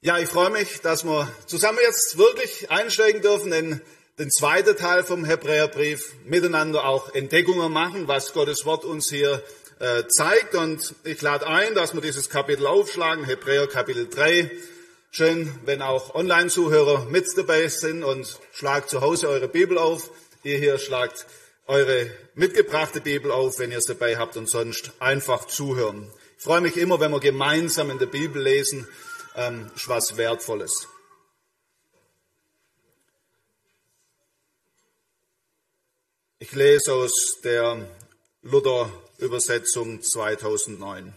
Ja, ich freue mich, dass wir zusammen jetzt wirklich einsteigen dürfen in den zweiten Teil vom Hebräerbrief, miteinander auch Entdeckungen machen, was Gottes Wort uns hier zeigt. Und ich lade ein, dass wir dieses Kapitel aufschlagen, Hebräer Kapitel 3. Schön, wenn auch Online-Zuhörer mit dabei sind, und schlagt zu Hause eure Bibel auf. Ihr hier schlagt eure mitgebrachte Bibel auf, wenn ihr es dabei habt, und sonst einfach zuhören. Ich freue mich immer, wenn wir gemeinsam in der Bibel lesen. Ist was Wertvolles. Ich lese aus der Luther-Übersetzung 2009.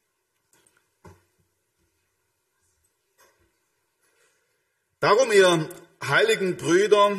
Darum, ihr heiligen Brüder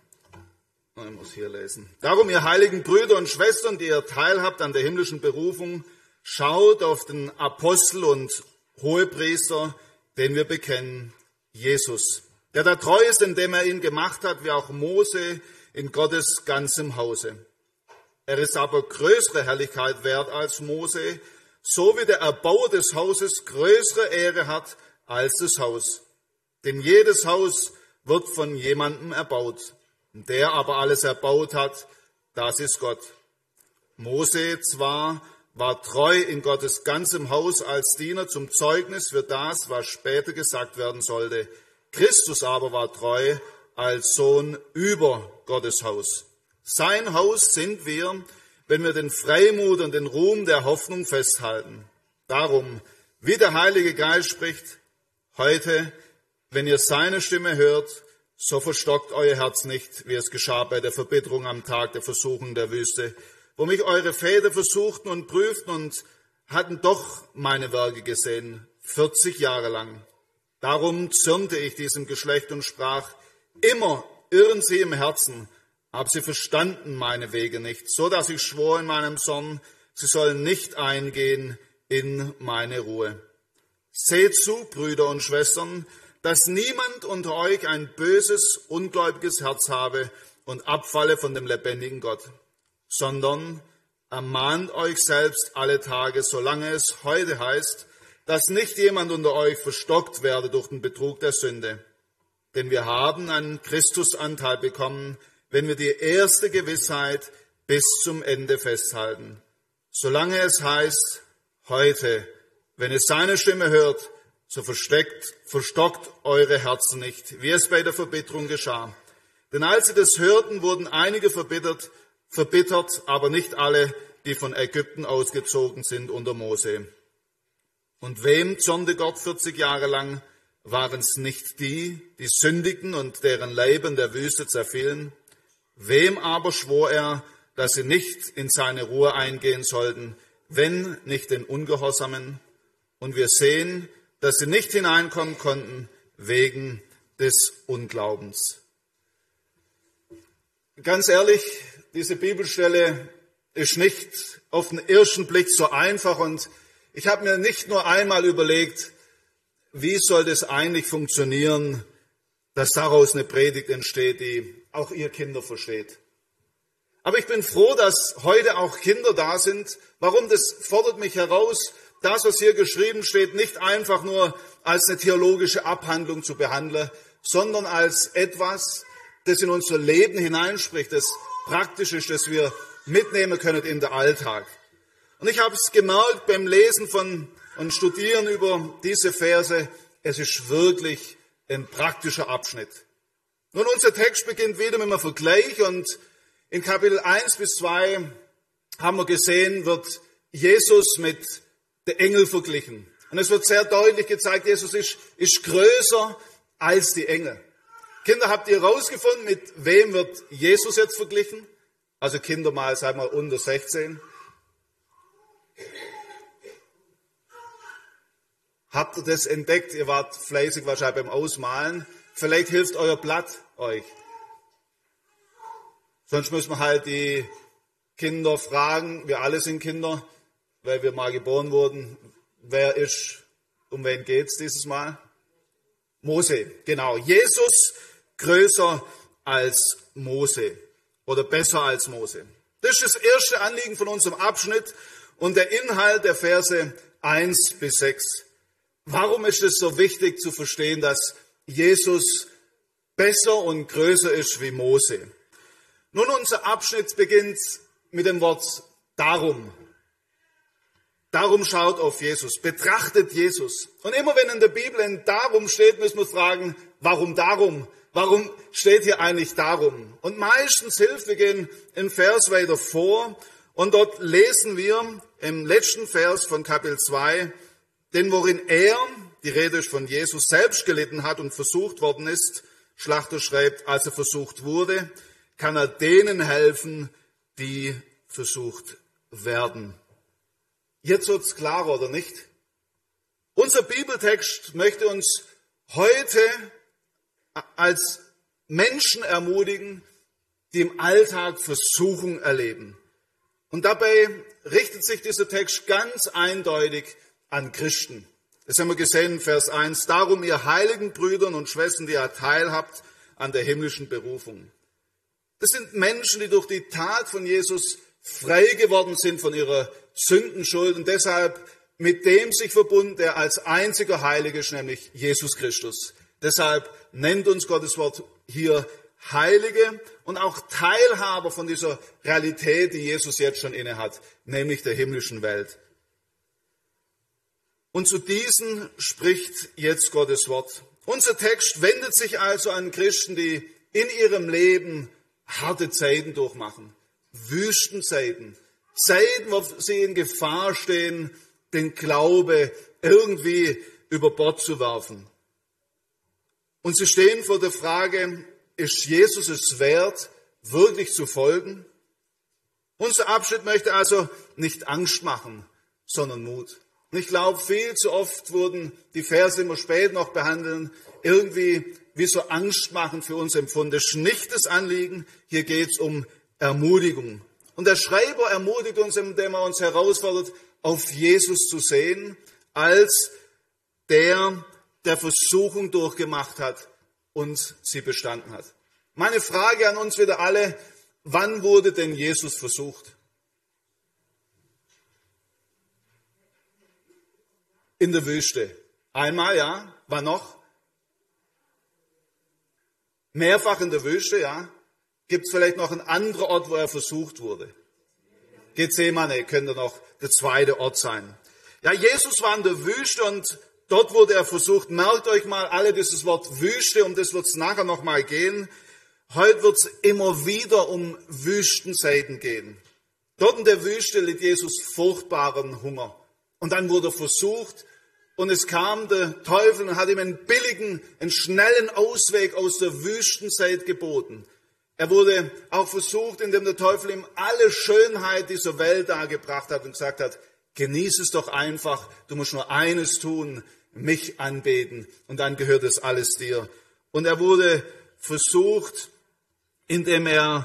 und Schwestern, die ihr teilhabt an der himmlischen Berufung, schaut auf den Apostel und Hohepriester, den wir bekennen, Jesus, der da treu ist, indem er ihn gemacht hat, wie auch Mose in Gottes ganzem Hause. Er ist aber größere Herrlichkeit wert als Mose, so wie der Erbauer des Hauses größere Ehre hat als das Haus. Denn jedes Haus wird von jemandem erbaut. Der aber alles erbaut hat, das ist Gott. Mose zwar war treu in Gottes ganzem Haus als Diener zum Zeugnis für das, was später gesagt werden sollte. Christus aber war treu als Sohn über Gottes Haus. Sein Haus sind wir, wenn wir den Freimut und den Ruhm der Hoffnung festhalten. Darum, wie der Heilige Geist spricht, heute, wenn ihr seine Stimme hört, so verstockt euer Herz nicht, wie es geschah bei der Verbitterung am Tag der Versuchung der Wüste, wo mich eure Väter versuchten und prüften und hatten doch meine Werke gesehen, 40 Jahre lang. Darum zürnte ich diesem Geschlecht und sprach, immer irren sie im Herzen, aber sie verstanden meine Wege nicht, so dass ich schwor in meinem Zorn, sie sollen nicht eingehen in meine Ruhe. Seht zu, Brüder und Schwestern, dass niemand unter euch ein böses, ungläubiges Herz habe und abfalle von dem lebendigen Gott, sondern ermahnt euch selbst alle Tage, solange es heute heißt, dass nicht jemand unter euch verstockt werde durch den Betrug der Sünde. Denn wir haben einen Christusanteil bekommen, wenn wir die erste Gewissheit bis zum Ende festhalten. Solange es heißt, heute, wenn ihr seine Stimme hört, so verstockt eure Herzen nicht, wie es bei der Verbitterung geschah. Denn als sie das hörten, wurden einige verbittert, aber nicht alle, die von Ägypten ausgezogen sind unter Mose. Und wem zornte Gott 40 Jahre lang? Waren es nicht die, die sündigten und deren Leiber in der Wüste zerfielen? Wem aber schwor er, dass sie nicht in seine Ruhe eingehen sollten, wenn nicht den Ungehorsamen? Und wir sehen, dass sie nicht hineinkommen konnten wegen des Unglaubens. Ganz ehrlich, diese Bibelstelle ist nicht auf den ersten Blick so einfach, und ich habe mir nicht nur einmal überlegt, wie soll das eigentlich funktionieren, dass daraus eine Predigt entsteht, die auch ihr Kinder versteht. Aber ich bin froh, dass heute auch Kinder da sind. Warum? Das fordert mich heraus, das, was hier geschrieben steht, nicht einfach nur als eine theologische Abhandlung zu behandeln, sondern als etwas, das in unser Leben hineinspricht, das praktisch ist, das wir mitnehmen können in den Alltag. Und ich habe es gemerkt beim Lesen und Studieren über diese Verse, es ist wirklich ein praktischer Abschnitt. Nun, unser Text beginnt wieder mit einem Vergleich, und in Kapitel 1 bis 2 haben wir gesehen, wird Jesus mit den Engeln verglichen. Und es wird sehr deutlich gezeigt, Jesus ist größer als die Engel. Kinder, habt ihr herausgefunden, mit wem wird Jesus jetzt verglichen? Also Kinder mal, sagen wir unter 16. Habt ihr das entdeckt? Ihr wart fleißig wahrscheinlich beim Ausmalen. Vielleicht hilft euer Blatt euch. Sonst müssen wir halt die Kinder fragen, wir alle sind Kinder, weil wir mal geboren wurden. Wer ist, um wen geht's dieses Mal? Mose, genau. Jesus größer als Mose oder besser als Mose. Das ist das erste Anliegen von unserem Abschnitt und der Inhalt der Verse 1 bis 6. Warum ist es so wichtig zu verstehen, dass Jesus besser und größer ist wie Mose? Nun, unser Abschnitt beginnt mit dem Wort darum. Darum schaut auf Jesus, betrachtet Jesus. Und immer wenn in der Bibel ein darum steht, müssen wir fragen, warum darum? Warum steht hier eigentlich darum? Und meistens hilft, wir gehen einen Vers weiter vor und dort lesen wir im letzten Vers von Kapitel 2, denn worin er, die Rede ist von Jesus, selbst gelitten hat und versucht worden ist, Schlachter schreibt, als er versucht wurde, kann er denen helfen, die versucht werden. Jetzt wird's klarer, oder nicht? Unser Bibeltext möchte uns heute als Menschen ermutigen, die im Alltag Versuchung erleben. Und dabei richtet sich dieser Text ganz eindeutig an Christen. Das haben wir gesehen in Vers 1. Darum, ihr heiligen Brüdern und Schwestern, die ihr teilhabt an der himmlischen Berufung. Das sind Menschen, die durch die Tat von Jesus frei geworden sind von ihrer Sündenschuld und deshalb mit dem sich verbunden, der als einziger heilig ist, nämlich Jesus Christus. Deshalb nennt uns Gottes Wort hier Heilige und auch Teilhaber von dieser Realität, die Jesus jetzt schon innehat, nämlich der himmlischen Welt. Und zu diesen spricht jetzt Gottes Wort. Unser Text wendet sich also an Christen, die in ihrem Leben harte Zeiten durchmachen, Wüstenzeiten, Zeiten, wo sie in Gefahr stehen, den Glaube irgendwie über Bord zu werfen. Und sie stehen vor der Frage, ist Jesus es wert, wirklich zu folgen? Unser Abschnitt möchte also nicht Angst machen, sondern Mut. Und ich glaube, viel zu oft wurden die Verse immer spät noch behandeln, irgendwie wie so Angst machen für uns empfunden. Das ist nicht das Anliegen, hier geht es um Ermutigung. Und der Schreiber ermutigt uns, indem er uns herausfordert, auf Jesus zu sehen, als der Versuchung durchgemacht hat und sie bestanden hat. Meine Frage an uns wieder alle, wann wurde denn Jesus versucht? In der Wüste. Einmal, ja. Wann noch? Mehrfach in der Wüste, ja. Gibt es vielleicht noch einen anderen Ort, wo er versucht wurde? Gethsemane könnte noch der zweite Ort sein. Ja, Jesus war in der Wüste und dort wurde er versucht. Merkt euch mal alle dieses Wort Wüste, um das wird es nachher noch mal gehen. Heute wird es immer wieder um Wüstenzeiten gehen. Dort in der Wüste litt Jesus furchtbaren Hunger. Und dann wurde er versucht und es kam der Teufel und hat ihm einen schnellen Ausweg aus der Wüstenzeit geboten. Er wurde auch versucht, indem der Teufel ihm alle Schönheit dieser Welt dargebracht hat und gesagt hat, genieß es doch einfach, du musst nur eines tun, mich anbeten und dann gehört es alles dir. Und er wurde versucht, indem er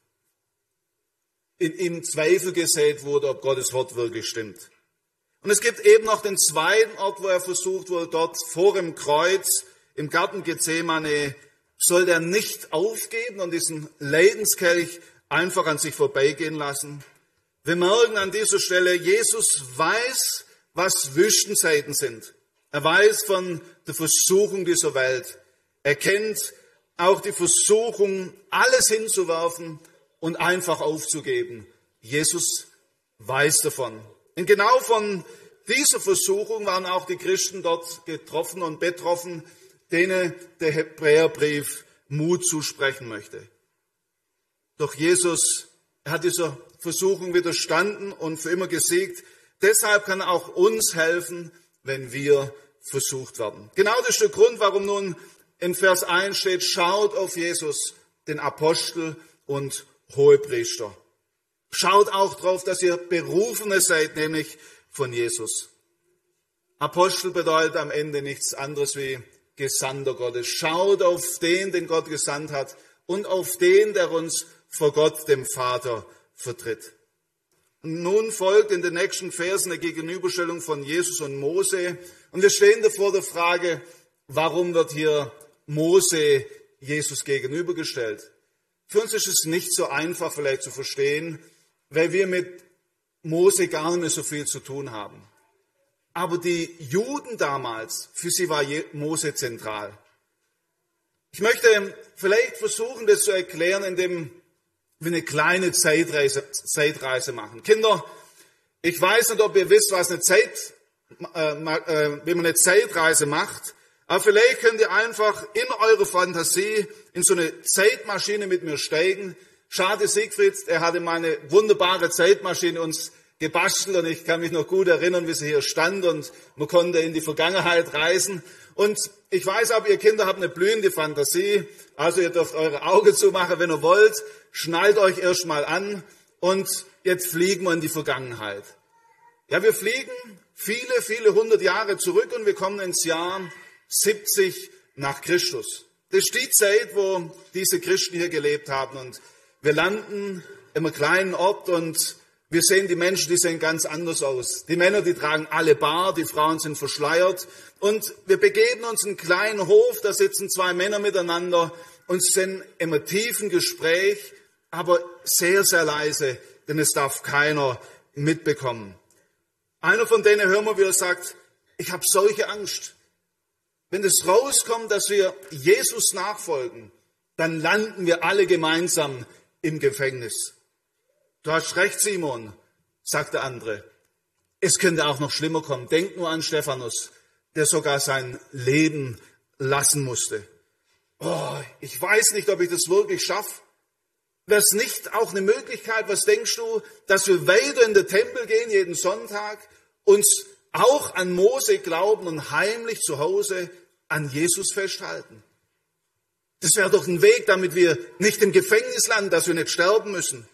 in ihm Zweifel gesät wurde, ob Gottes Wort wirklich stimmt. Und es gibt eben noch den zweiten Ort, wo er versucht wurde, dort vor dem Kreuz, im Garten Gethsemane, soll er nicht aufgeben und diesen Leidenskelch einfach an sich vorbeigehen lassen. Wir merken an dieser Stelle, Jesus weiß, was Wüstenzeiten sind. Er weiß von der Versuchung dieser Welt. Er kennt auch die Versuchung, alles hinzuwerfen und einfach aufzugeben. Jesus weiß davon. Und genau von dieser Versuchung waren auch die Christen dort getroffen und betroffen, denen der Hebräerbrief Mut zusprechen möchte. Doch Jesus hat dieser Versuchung widerstanden und für immer gesiegt. Deshalb kann er auch uns helfen, wenn wir versucht werden. Genau das ist der Grund, warum nun in Vers 1 steht, schaut auf Jesus, den Apostel und Hohepriester. Schaut auch darauf, dass ihr Berufene seid, nämlich von Jesus. Apostel bedeutet am Ende nichts anderes wie Gesandter Gottes. Schaut auf den Gott gesandt hat und auf den, der uns vor Gott, dem Vater, vertritt. Und nun folgt in den nächsten Versen eine Gegenüberstellung von Jesus und Mose. Und wir stehen vor der Frage, warum wird hier Mose Jesus gegenübergestellt? Für uns ist es nicht so einfach vielleicht zu verstehen, weil wir mit Mose gar nicht mehr so viel zu tun haben. Aber die Juden damals, für sie war Mose zentral. Ich möchte vielleicht versuchen, das zu erklären, indem wir eine kleine Zeitreise machen. Kinder, ich weiß nicht, ob ihr wisst, wie man eine Zeitreise macht, aber vielleicht könnt ihr einfach in eure Fantasie in so eine Zeitmaschine mit mir steigen. Schade, Siegfried, er hatte mal eine wunderbare Zeitmaschine uns gebastelt und ich kann mich noch gut erinnern, wie sie hier stand und man konnte in die Vergangenheit reisen. Und ich weiß aber, ihr Kinder habt eine blühende Fantasie, also ihr dürft eure Augen zumachen, wenn ihr wollt, schnallt euch erst mal an und jetzt fliegen wir in die Vergangenheit. Ja, wir fliegen viele, viele hundert Jahre zurück und wir kommen ins Jahr 70 nach Christus. Das ist die Zeit, wo diese Christen hier gelebt haben und wir landen in einem kleinen Ort und wir sehen die Menschen, die sehen ganz anders aus. Die Männer, die tragen alle Bart, die Frauen sind verschleiert und wir begeben uns in einen kleinen Hof, da sitzen zwei Männer miteinander und sind in einem tiefen Gespräch, aber sehr, sehr leise, denn es darf keiner mitbekommen. Einer von denen hören wir, wie er sagt, ich habe solche Angst. Wenn es rauskommt, dass wir Jesus nachfolgen, dann landen wir alle gemeinsam im Gefängnis. Du hast recht, Simon, sagt der andere. Es könnte auch noch schlimmer kommen. Denk nur an Stephanus, der sogar sein Leben lassen musste. Oh, ich weiß nicht, ob ich das wirklich schaffe. Wäre es nicht auch eine Möglichkeit, was denkst du, dass wir weiter in den Tempel gehen, jeden Sonntag, uns auch an Mose glauben und heimlich zu Hause an Jesus festhalten? Das wäre doch ein Weg, damit wir nicht im Gefängnis landen, dass wir nicht sterben müssen.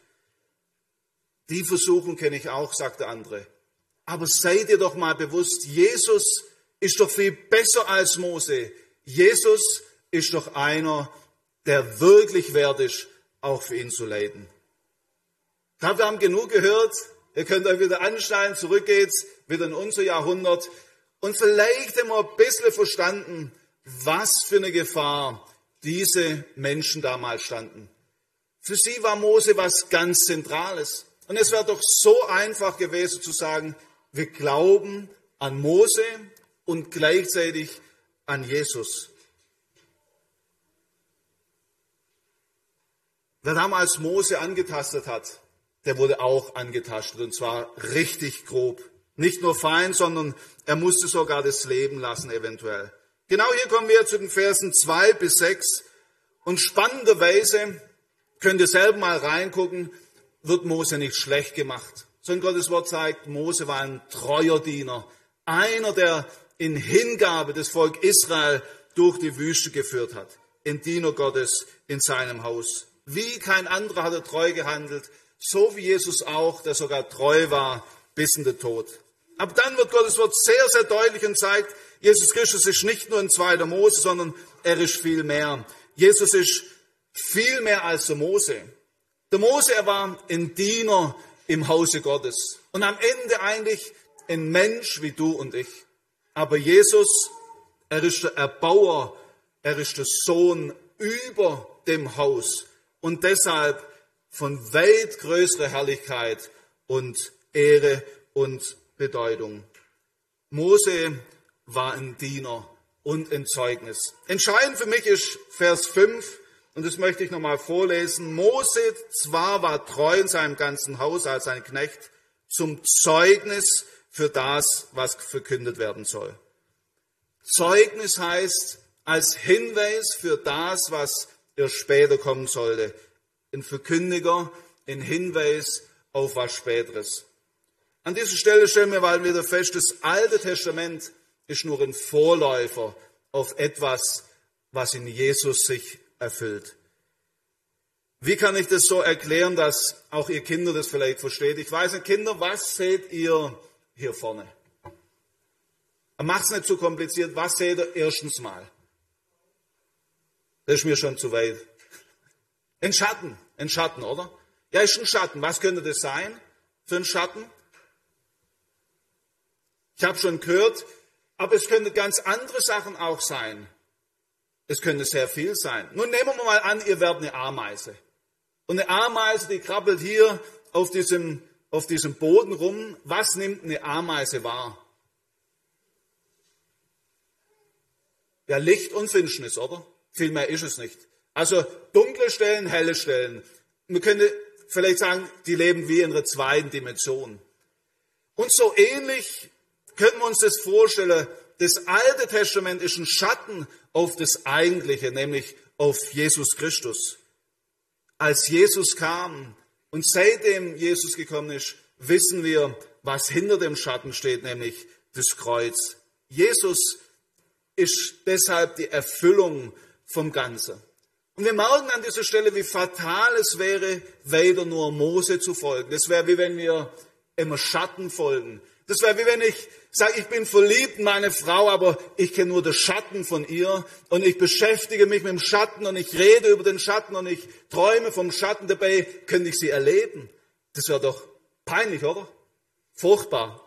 Die Versuchung kenne ich auch, sagt der andere. Aber seid ihr doch mal bewusst, Jesus ist doch viel besser als Mose. Jesus ist doch einer, der wirklich wert ist, auch für ihn zu leiden. Ich glaube, wir haben genug gehört. Ihr könnt euch wieder anschneiden, zurück geht's, wieder in unser Jahrhundert. Und vielleicht haben wir ein bisschen verstanden, was für eine Gefahr diese Menschen damals standen. Für sie war Mose was ganz Zentrales. Und es wäre doch so einfach gewesen zu sagen, wir glauben an Mose und gleichzeitig an Jesus. Wer damals Mose angetastet hat, der wurde auch angetastet und zwar richtig grob. Nicht nur fein, sondern er musste sogar das Leben lassen eventuell. Genau hier kommen wir zu den Versen 2 bis 6 und spannenderweise, könnt ihr selber mal reingucken, wird Mose nicht schlecht gemacht. Sondern Gottes Wort sagt, Mose war ein treuer Diener. Einer, der in Hingabe das Volk Israel durch die Wüste geführt hat. Ein Diener Gottes in seinem Haus. Wie kein anderer hat er treu gehandelt, so wie Jesus auch, der sogar treu war bis in den Tod. Aber dann wird Gottes Wort sehr, sehr deutlich und zeigt, Jesus Christus ist nicht nur ein zweiter Mose, sondern er ist viel mehr. Jesus ist viel mehr als der Mose. Der Mose, er war ein Diener im Hause Gottes. Und am Ende eigentlich ein Mensch wie du und ich. Aber Jesus, er ist der Erbauer, er ist der Sohn über dem Haus. Und deshalb von weit größerer Herrlichkeit und Ehre und Bedeutung. Mose war ein Diener und ein Zeugnis. Entscheidend für mich ist Vers 5, und das möchte ich nochmal vorlesen. Mose zwar war treu in seinem ganzen Haus als ein Knecht zum Zeugnis für das, was verkündet werden soll. Zeugnis heißt als Hinweis für das, was erst später kommen sollte. Ein Verkündiger, ein Hinweis auf was Späteres. An dieser Stelle stellen wir mal wieder fest, das Alte Testament ist nur ein Vorläufer auf etwas, was in Jesus sich erfüllt. Wie kann ich das so erklären, dass auch ihr Kinder das vielleicht versteht? Ich weiß nicht, Kinder, was seht ihr hier vorne? Macht es nicht zu kompliziert. Was seht ihr erstens mal? Das ist mir schon zu weit. Ein Schatten, oder? Ja, ist ein Schatten. Was könnte das sein für ein Schatten? Ich habe schon gehört, aber es könnte ganz andere Sachen auch sein. Es könnte sehr viel sein. Nun nehmen wir mal an, ihr werdet eine Ameise. Und eine Ameise, die krabbelt hier auf diesem Boden rum. Was nimmt eine Ameise wahr? Ja, Licht und Finsternis, oder? Viel mehr ist es nicht. Also dunkle Stellen, helle Stellen. Man könnte vielleicht sagen, die leben wie in einer zweiten Dimension. Und so ähnlich können wir uns das vorstellen. Das Alte Testament ist ein Schatten auf das Eigentliche, nämlich auf Jesus Christus. Als Jesus kam und seitdem Jesus gekommen ist, wissen wir, was hinter dem Schatten steht, nämlich das Kreuz. Jesus ist deshalb die Erfüllung vom Ganzen. Und wir merken an dieser Stelle, wie fatal es wäre, weiter nur Mose zu folgen. Das wäre wie wenn wir immer Schatten folgen. Das wäre wie wenn ich sage, ich bin verliebt in meine Frau, aber ich kenne nur den Schatten von ihr und ich beschäftige mich mit dem Schatten und ich rede über den Schatten und ich träume vom Schatten, dabei könnte ich sie erleben. Das wäre doch peinlich, oder? Furchtbar.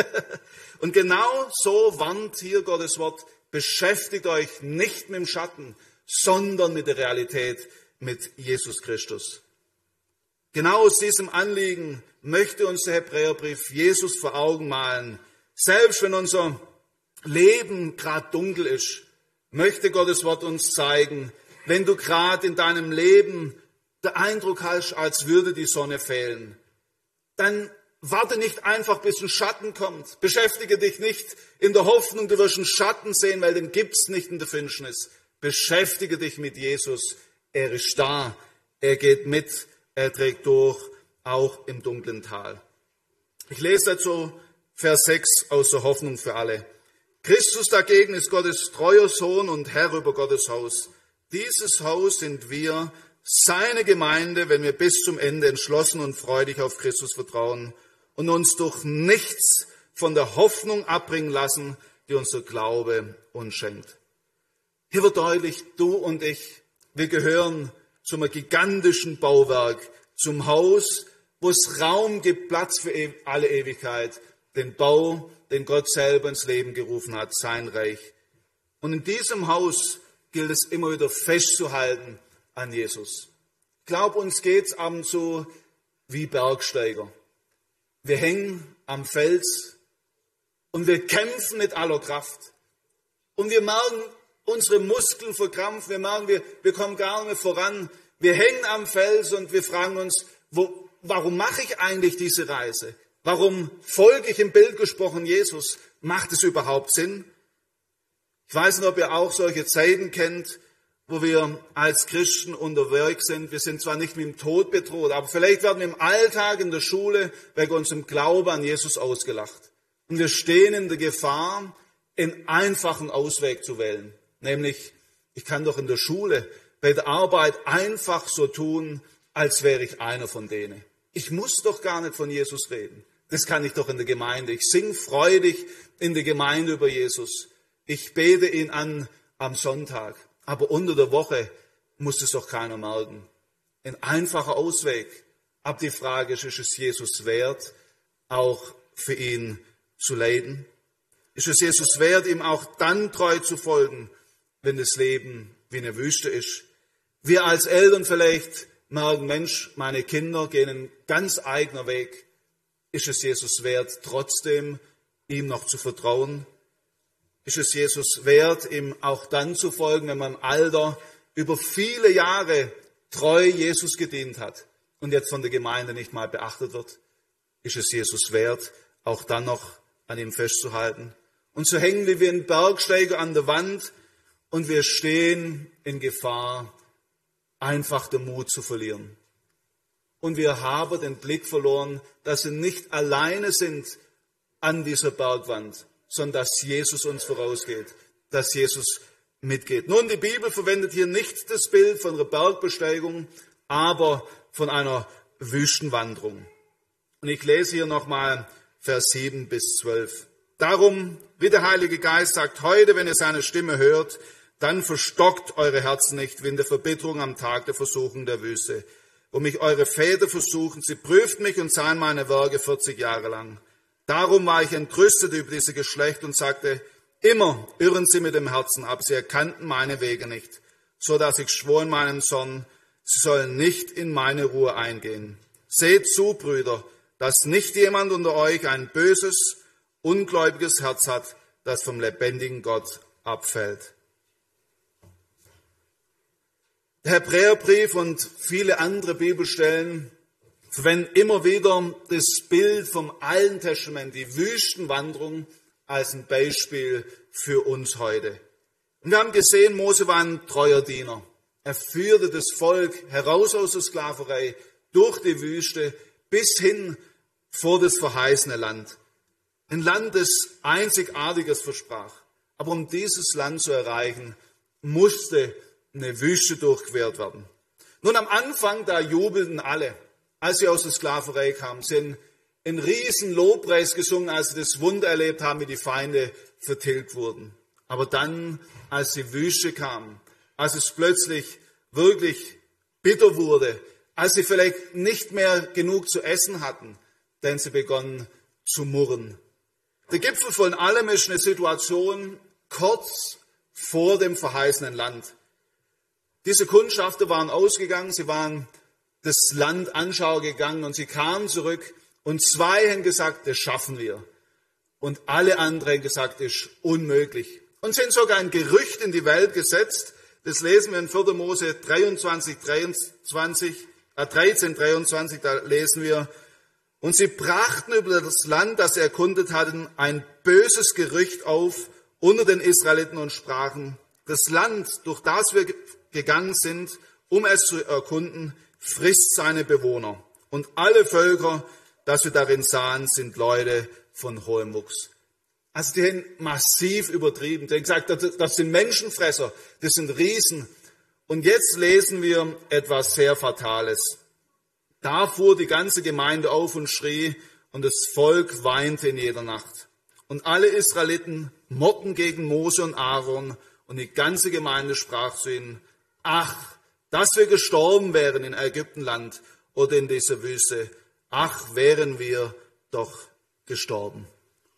Und genau so warnt hier Gottes Wort, beschäftigt euch nicht mit dem Schatten, sondern mit der Realität, mit Jesus Christus. Genau aus diesem Anliegen möchte uns der Hebräerbrief Jesus vor Augen malen. Selbst wenn unser Leben gerade dunkel ist, möchte Gottes Wort uns zeigen, wenn du gerade in deinem Leben den Eindruck hast, als würde die Sonne fehlen, dann warte nicht einfach, bis ein Schatten kommt. Beschäftige dich nicht in der Hoffnung, du wirst einen Schatten sehen, weil den gibt's nicht in der Finsternis. Beschäftige dich mit Jesus. Er ist da. Er geht mit. Er trägt durch, auch im dunklen Tal. Ich lese dazu Vers 6 aus der Hoffnung für alle. Christus dagegen ist Gottes treuer Sohn und Herr über Gottes Haus. Dieses Haus sind wir, seine Gemeinde, wenn wir bis zum Ende entschlossen und freudig auf Christus vertrauen und uns durch nichts von der Hoffnung abbringen lassen, die unser Glaube uns schenkt. Hier wird deutlich, du und ich, wir gehören zum gigantischen Bauwerk, zum Haus, wo es Raum gibt, Platz für alle Ewigkeit, den Bau, den Gott selber ins Leben gerufen hat, sein Reich. Und in diesem Haus gilt es immer wieder festzuhalten an Jesus. Ich glaube, uns geht es ab und zu wie Bergsteiger. Wir hängen am Fels und wir kämpfen mit aller Kraft. Und wir merken, unsere Muskeln verkrampfen, wir merken, wir kommen gar nicht mehr voran. Wir hängen am Fels und wir fragen uns, warum mache ich eigentlich diese Reise? Warum folge ich im Bild gesprochen Jesus? Macht es überhaupt Sinn? Ich weiß nicht, ob ihr auch solche Zeiten kennt, wo wir als Christen unterwegs sind. Wir sind zwar nicht mit dem Tod bedroht, aber vielleicht werden wir im Alltag, in der Schule, wegen unserem Glauben an Jesus ausgelacht. Und wir stehen in der Gefahr, einen einfachen Ausweg zu wählen. Nämlich, ich kann doch in der Schule, bei der Arbeit einfach so tun, als wäre ich einer von denen. Ich muss doch gar nicht von Jesus reden. Das kann ich doch in der Gemeinde. Ich singe freudig in der Gemeinde über Jesus. Ich bete ihn an am Sonntag. Aber unter der Woche muss es doch keiner merken. Ein einfacher Ausweg. Aber die Frage ist es Jesus wert, auch für ihn zu leiden? Ist es Jesus wert, ihm auch dann treu zu folgen, wenn das Leben wie eine Wüste ist? Wir als Eltern vielleicht merken, Mensch, meine Kinder gehen einen ganz eigenen Weg. Ist es Jesus wert, trotzdem ihm noch zu vertrauen? Ist es Jesus wert, ihm auch dann zu folgen, wenn man im Alter über viele Jahre treu Jesus gedient hat und jetzt von der Gemeinde nicht mal beachtet wird? Ist es Jesus wert, auch dann noch an ihm festzuhalten? Und so hängen wir wie ein Bergsteiger an der Wand und wir stehen in Gefahr, einfach den Mut zu verlieren. Und wir haben den Blick verloren, dass wir nicht alleine sind an dieser Bergwand, sondern dass Jesus uns vorausgeht, dass Jesus mitgeht. Nun, die Bibel verwendet hier nicht das Bild von einer Bergbesteigung, aber von einer Wüstenwanderung. Und ich lese hier nochmal Vers 7 bis 12. Darum, wie der Heilige Geist sagt, heute, wenn ihr seine Stimme hört, dann verstockt eure Herzen nicht wie in der Verbitterung am Tag der Versuchung der Wüste, wo mich eure Väter versuchen. Sie prüften mich und sahen meine Werke 40 Jahre lang. Darum war ich entrüstet über dieses Geschlecht und sagte, immer irren sie mit dem Herzen ab, sie erkannten meine Wege nicht, so dass ich schwor in meinem Zorn, sie sollen nicht in meine Ruhe eingehen. Seht zu, Brüder, dass nicht jemand unter euch ein böses, ungläubiges Herz hat, das vom lebendigen Gott abfällt. Der Hebräerbrief und viele andere Bibelstellen verwenden immer wieder das Bild vom Alten Testament, die Wüstenwanderung, als ein Beispiel für uns heute. Und wir haben gesehen, Mose war ein treuer Diener. Er führte das Volk heraus aus der Sklaverei, durch die Wüste, bis hin vor das verheißene Land. Ein Land, das Einzigartiges versprach. Aber um dieses Land zu erreichen, musste eine Wüste durchquert werden. Nun, am Anfang, da jubelten alle, als sie aus der Sklaverei kamen, sind einen riesen Lobpreis gesungen, als sie das Wunder erlebt haben, wie die Feinde vertilgt wurden. Aber dann, als die Wüste kam, als es plötzlich wirklich bitter wurde, als sie vielleicht nicht mehr genug zu essen hatten, denn sie begonnen zu murren. Der Gipfel von allem ist eine Situation kurz vor dem verheißenen Land. Diese Kundschafter waren ausgegangen, sie waren das Land anschauen gegangen und sie kamen zurück und zwei haben gesagt, das schaffen wir. Und alle anderen haben gesagt, das ist unmöglich. Und sind sogar ein Gerücht in die Welt gesetzt. Das lesen wir in 4. Mose 13, 23, da lesen wir, und sie brachten über das Land, das sie erkundet hatten, ein böses Gerücht auf unter den Israeliten und sprachen, das Land, durch das wir gegangen sind, um es zu erkunden, frisst seine Bewohner. Und alle Völker, das wir darin sahen, sind Leute von hohem Wuchs. Also die haben massiv übertrieben. Die haben gesagt, das sind Menschenfresser, das sind Riesen. Und jetzt lesen wir etwas sehr Fatales. Da fuhr die ganze Gemeinde auf und schrie, und das Volk weinte in jeder Nacht. Und alle Israeliten murrten gegen Mose und Aaron, und die ganze Gemeinde sprach zu ihnen, ach, dass wir gestorben wären in Ägyptenland oder in dieser Wüste. Ach, wären wir doch gestorben.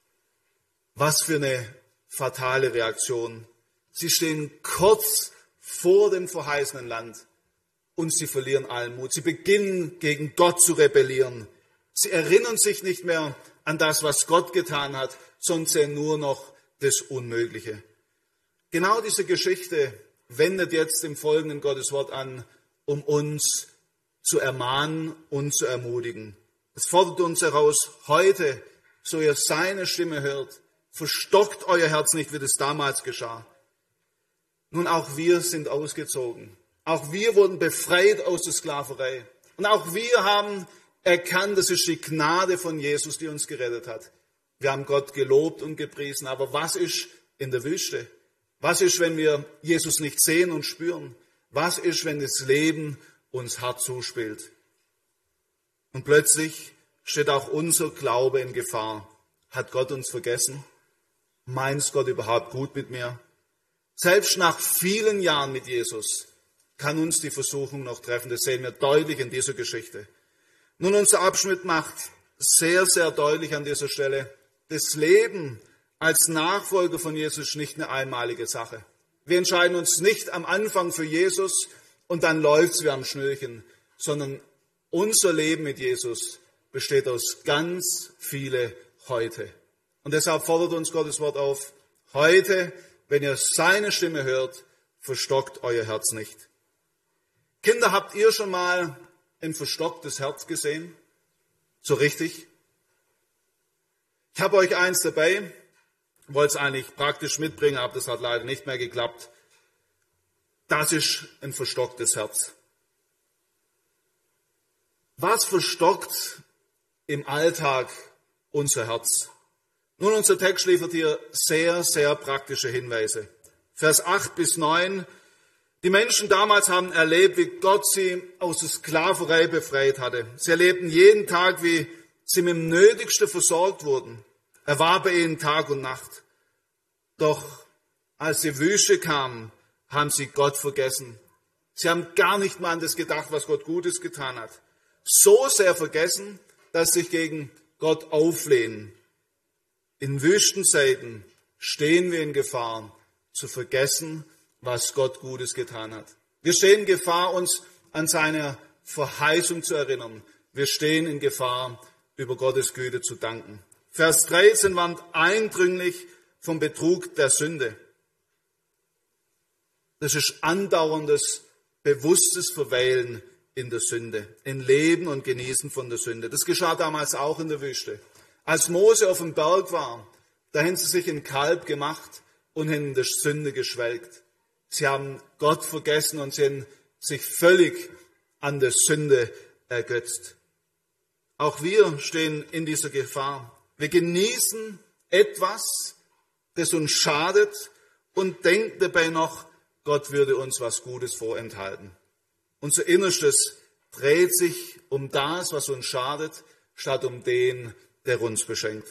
Was für eine fatale Reaktion. Sie stehen kurz vor dem verheißenen Land und sie verlieren allen Mut. Sie beginnen gegen Gott zu rebellieren. Sie erinnern sich nicht mehr an das, was Gott getan hat, sondern sehen nur noch das Unmögliche. Genau diese Geschichte wendet jetzt im folgenden Gotteswort an, um uns zu ermahnen und zu ermutigen. Es fordert uns heraus, heute, so ihr seine Stimme hört, verstockt euer Herz nicht, wie das damals geschah. Nun, auch wir sind ausgezogen. Auch wir wurden befreit aus der Sklaverei. Und auch wir haben erkannt, das ist die Gnade von Jesus, die uns gerettet hat. Wir haben Gott gelobt und gepriesen. Aber was ist in der Wüste? Was ist, wenn wir Jesus nicht sehen und spüren? Was ist, wenn das Leben uns hart zuspielt? Und plötzlich steht auch unser Glaube in Gefahr. Hat Gott uns vergessen? Meint Gott überhaupt gut mit mir? Selbst nach vielen Jahren mit Jesus kann uns die Versuchung noch treffen. Das sehen wir deutlich in dieser Geschichte. Nun, unser Abschnitt macht sehr, sehr deutlich an dieser Stelle, das Leben als Nachfolger von Jesus ist nicht eine einmalige Sache. Wir entscheiden uns nicht am Anfang für Jesus und dann läuft's wie am Schnürchen, sondern unser Leben mit Jesus besteht aus ganz viele heute. Und deshalb fordert uns Gottes Wort auf, heute, wenn ihr seine Stimme hört, verstockt euer Herz nicht. Kinder, habt ihr schon mal ein verstocktes Herz gesehen? So richtig? Ich habe euch eins dabei, wollte es eigentlich praktisch mitbringen, aber das hat leider nicht mehr geklappt. Das ist ein verstocktes Herz. Was verstockt im Alltag unser Herz? Nun, unser Text liefert hier sehr, sehr praktische Hinweise. Vers 8 bis 9. Die Menschen damals haben erlebt, wie Gott sie aus der Sklaverei befreit hatte. Sie erlebten jeden Tag, wie sie mit dem Nötigsten versorgt wurden. Er war bei ihnen Tag und Nacht. Doch als die Wüste kam, haben sie Gott vergessen. Sie haben gar nicht mal an das gedacht, was Gott Gutes getan hat. So sehr vergessen, dass sie sich gegen Gott auflehnen. In Wüstenzeiten stehen wir in Gefahr, zu vergessen, was Gott Gutes getan hat. Wir stehen in Gefahr, uns an seine Verheißung zu erinnern. Wir stehen in Gefahr, über Gottes Güte zu danken. Vers 13 warnt eindringlich vom Betrug der Sünde. Das ist andauerndes bewusstes Verweilen in der Sünde, in Leben und Genießen von der Sünde. Das geschah damals auch in der Wüste. Als Mose auf dem Berg war, da haben sie sich ein Kalb gemacht und in der Sünde geschwelgt. Sie haben Gott vergessen und sie haben sich völlig an der Sünde ergötzt. Auch wir stehen in dieser Gefahr. Wir genießen etwas, das uns schadet und denken dabei noch, Gott würde uns was Gutes vorenthalten. Unser Innerstes dreht sich um das, was uns schadet, statt um den, der uns beschenkt.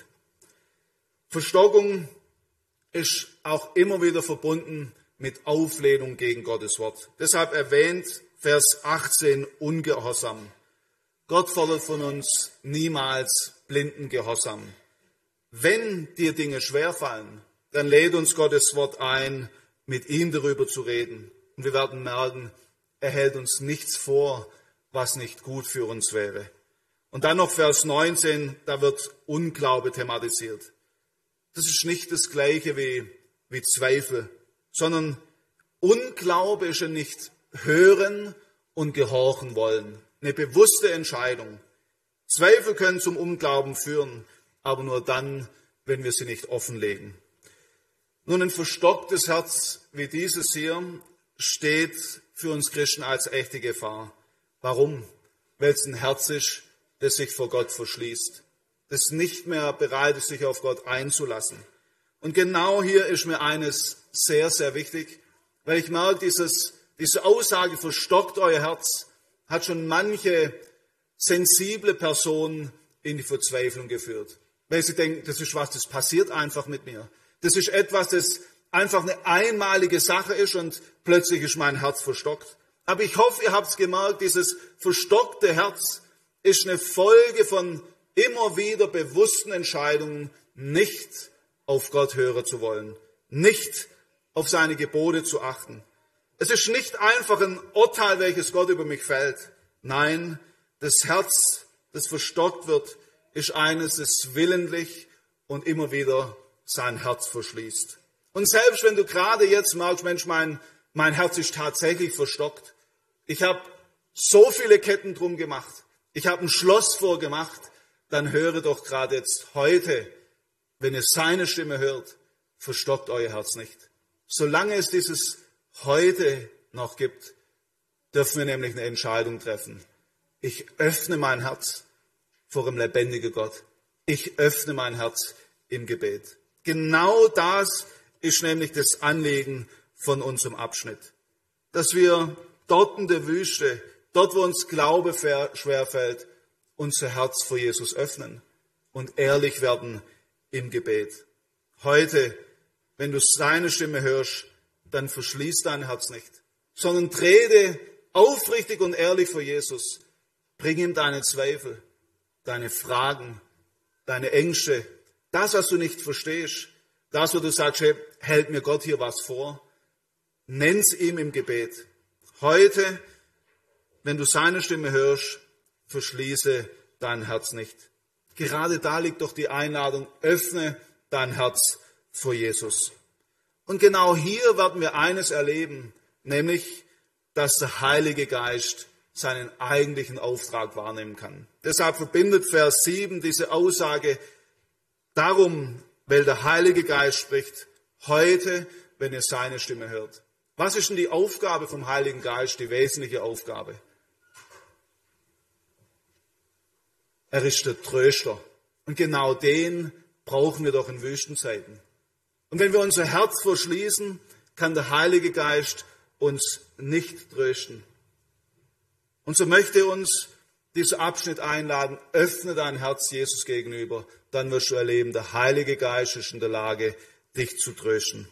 Verstockung ist auch immer wieder verbunden mit Auflehnung gegen Gottes Wort. Deshalb erwähnt Vers 18 Ungehorsam. Gott fordert von uns niemals blinden Gehorsam. Wenn dir Dinge schwerfallen, dann lädt uns Gottes Wort ein, mit ihm darüber zu reden. Und wir werden merken, er hält uns nichts vor, was nicht gut für uns wäre. Und dann noch Vers 19, da wird Unglaube thematisiert. Das ist nicht das Gleiche wie Zweifel, sondern Unglaube ist ja nicht hören und gehorchen wollen. Eine bewusste Entscheidung. Zweifel können zum Unglauben führen, aber nur dann, wenn wir sie nicht offenlegen. Nun, ein verstocktes Herz wie dieses hier steht für uns Christen als echte Gefahr. Warum? Weil es ein Herz ist, das sich vor Gott verschließt, das nicht mehr bereit ist, sich auf Gott einzulassen. Und genau hier ist mir eines sehr, sehr wichtig, weil ich merke, diese Aussage, verstockt euer Herz, hat schon manche sensible Personen in die Verzweiflung geführt. Weil sie denken, das ist was, das passiert einfach mit mir. Das ist etwas, das einfach eine einmalige Sache ist und plötzlich ist mein Herz verstockt. Aber ich hoffe, ihr habt es gemerkt, dieses verstockte Herz ist eine Folge von immer wieder bewussten Entscheidungen, nicht auf Gott hören zu wollen, nicht auf seine Gebote zu achten. Es ist nicht einfach ein Urteil, welches Gott über mich fällt. Nein, das Herz, das verstockt wird, ist eines, das willentlich und immer wieder sein Herz verschließt. Und selbst wenn du gerade jetzt merkst, Mensch, mein Herz ist tatsächlich verstockt. Ich habe so viele Ketten drum gemacht. Ich habe ein Schloss vorgemacht. Dann höre doch gerade jetzt heute, wenn ihr seine Stimme hört, verstockt euer Herz nicht. Solange es dieses heute noch gibt, dürfen wir nämlich eine Entscheidung treffen. Ich öffne mein Herz vor dem lebendigen Gott. Ich öffne mein Herz im Gebet. Genau das ist nämlich das Anliegen von unserem Abschnitt. Dass wir dort in der Wüste, dort wo uns Glaube schwerfällt, unser Herz vor Jesus öffnen und ehrlich werden im Gebet. Heute, wenn du seine Stimme hörst, dann verschließ dein Herz nicht, sondern trete aufrichtig und ehrlich vor Jesus. Bring ihm deine Zweifel, deine Fragen, deine Ängste, das, was du nicht verstehst, das, wo du sagst, hey, hält mir Gott hier was vor, nenn's ihm im Gebet. Heute, wenn du seine Stimme hörst, verschließe dein Herz nicht. Gerade da liegt doch die Einladung, öffne dein Herz vor Jesus. Und genau hier werden wir eines erleben, nämlich, dass der Heilige Geist seinen eigentlichen Auftrag wahrnehmen kann. Deshalb verbindet Vers 7 diese Aussage darum, weil der Heilige Geist spricht, heute, wenn ihr seine Stimme hört. Was ist denn die Aufgabe vom Heiligen Geist, die wesentliche Aufgabe? Er ist der Tröster. Und genau den brauchen wir doch in Wüstenzeiten. Und wenn wir unser Herz verschließen, kann der Heilige Geist uns nicht trösten. Und so möchte uns dieser Abschnitt einladen, öffne dein Herz Jesus gegenüber, dann wirst du erleben, der Heilige Geist ist in der Lage, dich zu trösten.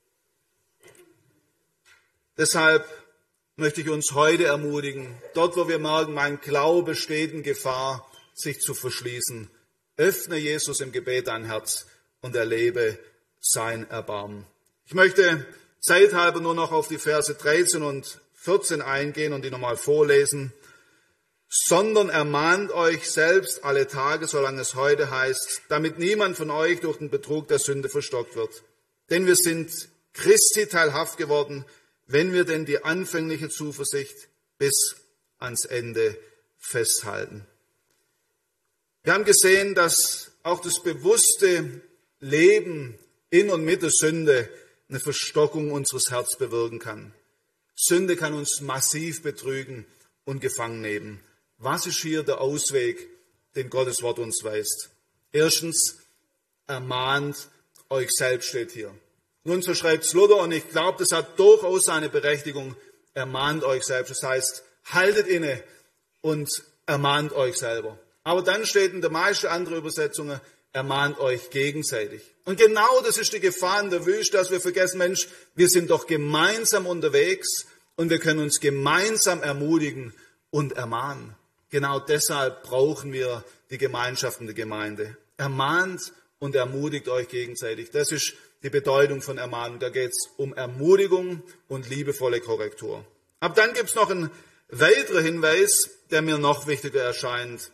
Deshalb möchte ich uns heute ermutigen, dort wo wir merken, mein Glaube steht in Gefahr, sich zu verschließen, öffne Jesus im Gebet dein Herz und erlebe sein Erbarmen. Ich möchte zeithalber nur noch auf die Verse 13 und 14 eingehen und die nochmal vorlesen. Sondern ermahnt euch selbst alle Tage, solange es heute heißt, damit niemand von euch durch den Betrug der Sünde verstockt wird. Denn wir sind Christi teilhaft geworden, wenn wir denn die anfängliche Zuversicht bis ans Ende festhalten. Wir haben gesehen, dass auch das bewusste Leben in und mit der Sünde eine Verstockung unseres Herzens bewirken kann. Sünde kann uns massiv betrügen und gefangen nehmen. Was ist hier der Ausweg, den Gottes Wort uns weist? Erstens, ermahnt euch selbst, steht hier. Nun, so schreibt es Luther, und ich glaube, das hat durchaus seine Berechtigung. Ermahnt euch selbst. Das heißt, haltet inne und ermahnt euch selber. Aber dann steht in der meisten anderen Übersetzungen, ermahnt euch gegenseitig. Und genau das ist die Gefahr in der Wüste, dass wir vergessen, Mensch, wir sind doch gemeinsam unterwegs und wir können uns gemeinsam ermutigen und ermahnen. Genau deshalb brauchen wir die Gemeinschaft in der Gemeinde. Ermahnt und ermutigt euch gegenseitig. Das ist die Bedeutung von Ermahnung. Da geht es um Ermutigung und liebevolle Korrektur. Aber dann gibt es noch einen weiteren Hinweis, der mir noch wichtiger erscheint,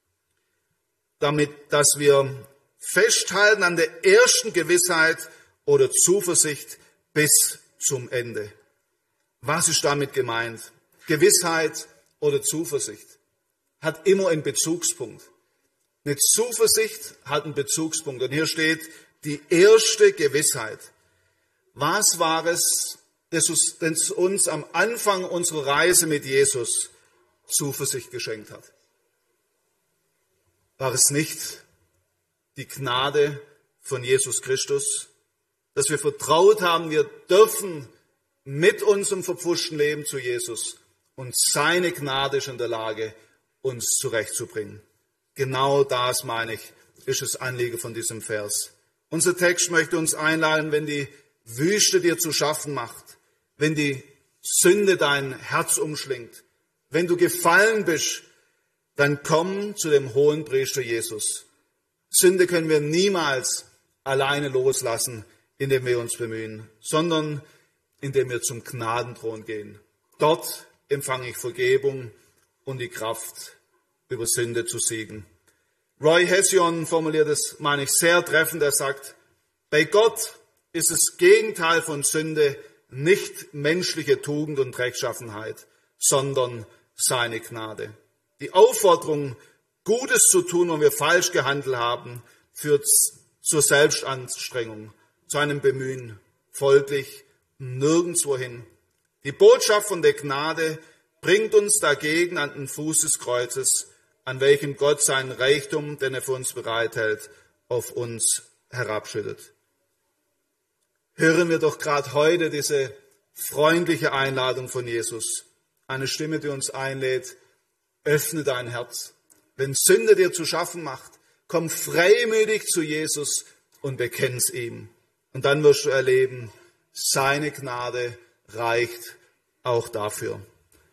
dass wir festhalten an der ersten Gewissheit oder Zuversicht bis zum Ende. Was ist damit gemeint? Gewissheit oder Zuversicht hat immer einen Bezugspunkt. Eine Zuversicht hat einen Bezugspunkt. Und hier steht die erste Gewissheit. Was war es, das uns am Anfang unserer Reise mit Jesus Zuversicht geschenkt hat? War es nicht die Gnade von Jesus Christus, dass wir vertraut haben, wir dürfen mit unserem verpfuschten Leben zu Jesus und seine Gnade ist in der Lage, uns zurechtzubringen. Genau das, meine ich, ist das Anliegen von diesem Vers. Unser Text möchte uns einladen, wenn die Wüste dir zu schaffen macht, wenn die Sünde dein Herz umschlingt, wenn du gefallen bist, dann komm zu dem Hohenpriester Jesus. Sünde können wir niemals alleine loslassen, indem wir uns bemühen, sondern indem wir zum Gnadenthron gehen. Dort empfange ich Vergebung und die Kraft, über Sünde zu siegen. Roy Hession formuliert es, meine ich, sehr treffend. Er sagt, bei Gott ist das Gegenteil von Sünde nicht menschliche Tugend und Rechtschaffenheit, sondern seine Gnade. Die Aufforderung, Gutes zu tun, wenn wir falsch gehandelt haben, führt zur Selbstanstrengung, zu einem Bemühen, folglich nirgendwo hin. Die Botschaft von der Gnade bringt uns dagegen an den Fuß des Kreuzes, an welchem Gott seinen Reichtum, den er für uns bereithält, auf uns herabschüttet. Hören wir doch gerade heute diese freundliche Einladung von Jesus, eine Stimme, die uns einlädt, öffne dein Herz. Wenn Sünde dir zu schaffen macht, komm freimütig zu Jesus und bekenn's ihm. Und dann wirst du erleben, seine Gnade reicht auch dafür.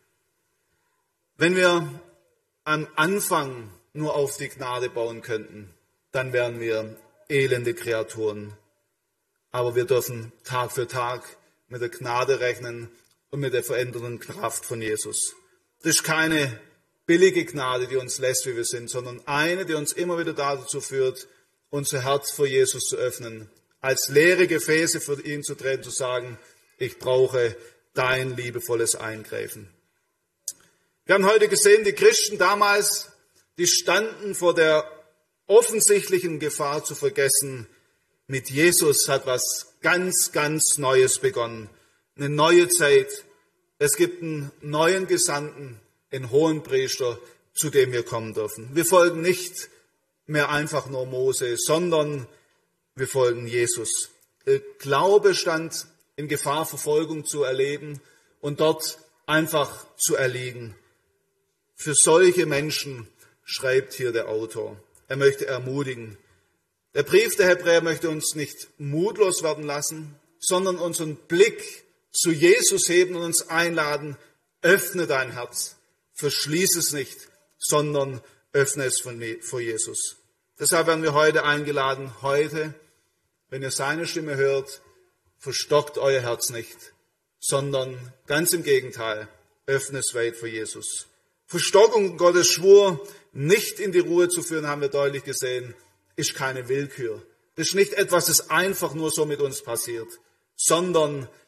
Wenn wir am Anfang nur auf die Gnade bauen könnten, dann wären wir elende Kreaturen. Aber wir dürfen Tag für Tag mit der Gnade rechnen und mit der verändernden Kraft von Jesus. Das ist keine billige Gnade, die uns lässt, wie wir sind, sondern eine, die uns immer wieder dazu führt, unser Herz vor Jesus zu öffnen, als leere Gefäße für ihn zu treten, zu sagen, ich brauche dein liebevolles Eingreifen. Wir haben heute gesehen, die Christen damals, die standen vor der offensichtlichen Gefahr zu vergessen, mit Jesus hat was ganz, ganz Neues begonnen. Eine neue Zeit. Es gibt einen neuen Gesandten, einen Hohenpriester, zu dem wir kommen dürfen. Wir folgen nicht mehr einfach nur Mose, sondern wir folgen Jesus. Der Glaube stand in Gefahr, Verfolgung zu erleben und dort einfach zu erliegen. Für solche Menschen schreibt hier der Autor. Er möchte ermutigen. Der Brief der Hebräer möchte uns nicht mutlos werden lassen, sondern unseren Blick zu Jesus heben und uns einladen, öffne dein Herz, verschließ es nicht, sondern öffne es vor Jesus. Deshalb werden wir heute eingeladen, wenn ihr seine Stimme hört, verstockt euer Herz nicht, sondern ganz im Gegenteil, öffne es weit vor Jesus. Verstockung Gottes Schwur nicht in die Ruhe zu führen, haben wir deutlich gesehen, ist keine Willkür. Das ist nicht etwas, das einfach nur so mit uns passiert, sondern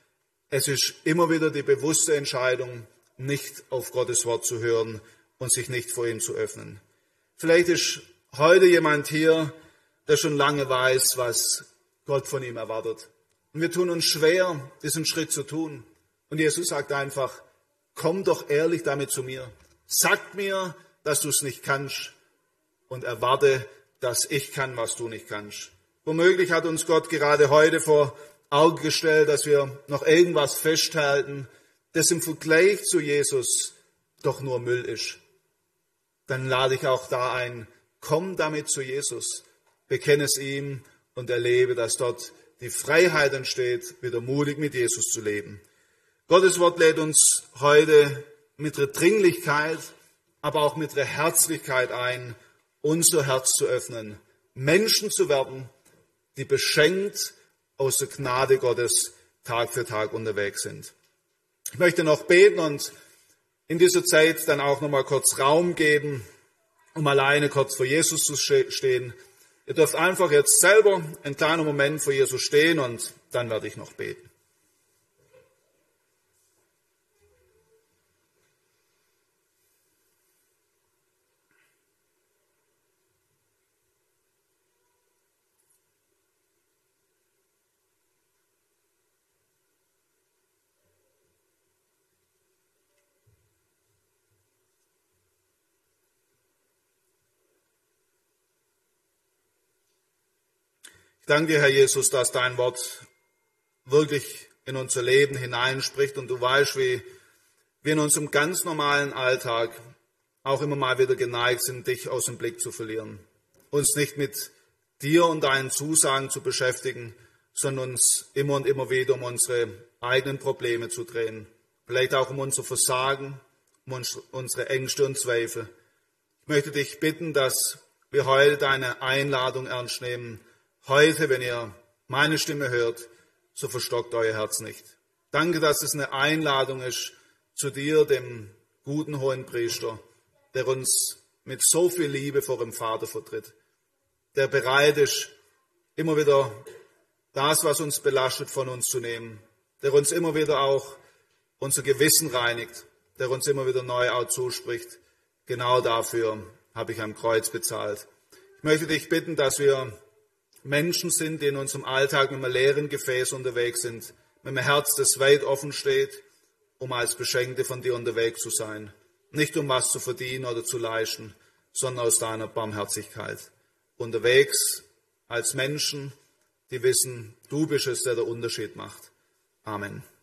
Es ist immer wieder die bewusste Entscheidung, nicht auf Gottes Wort zu hören und sich nicht vor ihm zu öffnen. Vielleicht ist heute jemand hier, der schon lange weiß, was Gott von ihm erwartet. Und wir tun uns schwer, diesen Schritt zu tun. Und Jesus sagt einfach, komm doch ehrlich damit zu mir. Sag mir, dass du es nicht kannst und erwarte, dass ich kann, was du nicht kannst. Womöglich hat uns Gott gerade heute vor Augen gestellt, dass wir noch irgendwas festhalten, das im Vergleich zu Jesus doch nur Müll ist. Dann lade ich auch da ein, komm damit zu Jesus, bekenne es ihm und erlebe, dass dort die Freiheit entsteht, wieder mutig mit Jesus zu leben. Gottes Wort lädt uns heute mit der Dringlichkeit, aber auch mit der Herzlichkeit ein, unser Herz zu öffnen, Menschen zu werden, die beschenkt aus der Gnade Gottes Tag für Tag unterwegs sind. Ich möchte noch beten und in dieser Zeit dann auch noch mal kurz Raum geben, um alleine kurz vor Jesus zu stehen. Ihr dürft einfach jetzt selber einen kleinen Moment vor Jesus stehen und dann werde ich noch beten. Ich danke dir, Herr Jesus, dass dein Wort wirklich in unser Leben hineinspricht und du weißt, wie wir in unserem ganz normalen Alltag auch immer mal wieder geneigt sind, dich aus dem Blick zu verlieren. Uns nicht mit dir und deinen Zusagen zu beschäftigen, sondern uns immer und immer wieder um unsere eigenen Probleme zu drehen. Vielleicht auch um unser Versagen, um unsere Ängste und Zweifel. Ich möchte dich bitten, dass wir heute deine Einladung ernst nehmen. Heute, wenn ihr meine Stimme hört, so verstockt euer Herz nicht. Danke, dass es eine Einladung ist zu dir, dem guten Hohenpriester, der uns mit so viel Liebe vor dem Vater vertritt, der bereit ist, immer wieder das, was uns belastet, von uns zu nehmen, der uns immer wieder auch unser Gewissen reinigt, der uns immer wieder neu auch zuspricht. Genau dafür habe ich am Kreuz bezahlt. Ich möchte dich bitten, dass wir Menschen sind, die in unserem Alltag mit einem leeren Gefäß unterwegs sind, mit einem Herz, das weit offen steht, um als Beschenkte von dir unterwegs zu sein. Nicht um was zu verdienen oder zu leisten, sondern aus deiner Barmherzigkeit. Unterwegs als Menschen, die wissen, du bist es, der den Unterschied macht. Amen.